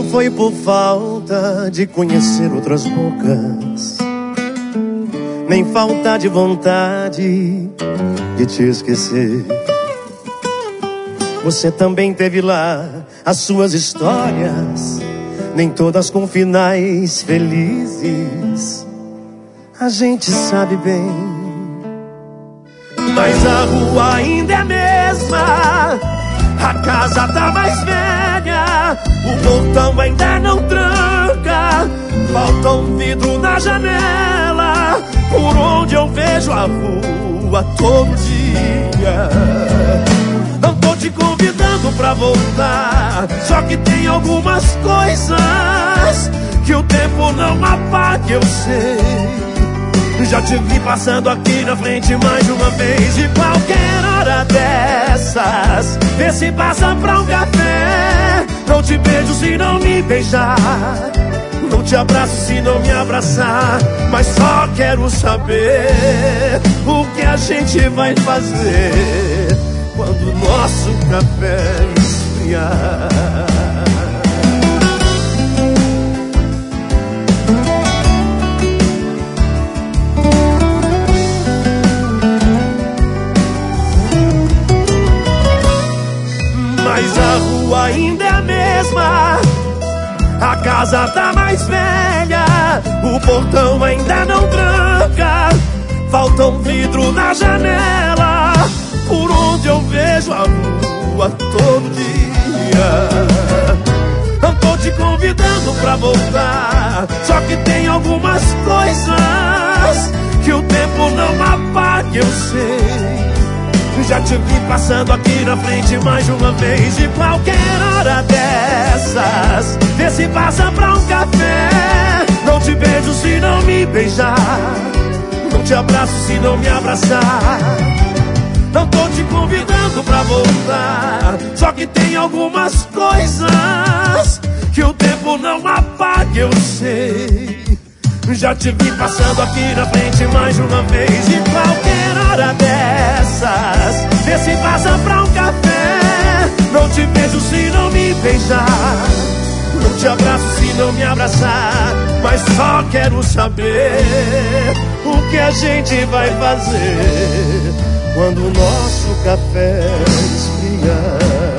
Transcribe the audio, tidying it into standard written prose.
foi por falta de conhecer outras bocas, nem falta de vontade de te esquecer. Você também teve lá as suas histórias, nem todas com finais felizes, a gente sabe bem. Mas a rua ainda é a mesma, a casa tá mais velha, o portão ainda não tranca, falta um vidro na janela, por onde eu vejo a rua todo dia. Não tô te convidando pra voltar, só que tem algumas coisas que o tempo não apaga, eu sei. Já te vi passando aqui na frente mais de uma vez, e qualquer hora dessas vê se passa pra um café. Não te beijo se não me beijar, não te abraço se não me abraçar, mas só quero saber o que a gente vai fazer quando o nosso café esfriar. Mas a rua ainda é a mesma, a casa tá mais velha, o portão ainda não tranca, falta um vidro na janela, por onde eu vejo a rua todo dia. Não tô te convidando pra voltar, só que tem algumas coisas que o tempo não apaga, eu sei. Já te vi passando aqui na frente mais de uma vez, e qualquer hora dessas vê se passa pra um café. Não te beijo se não me beijar, não te abraço se não me abraçar. Não tô te convidando pra voltar, só que tem algumas coisas que o tempo não apaga, eu sei. Já te vi passando aqui na frente mais de uma vez, e qualquer hora dessas vê se passa pra um café. Não te beijo se não me beijar, não te abraço se não me abraçar, mas só quero saber o que a gente vai fazer quando o nosso café esfriar.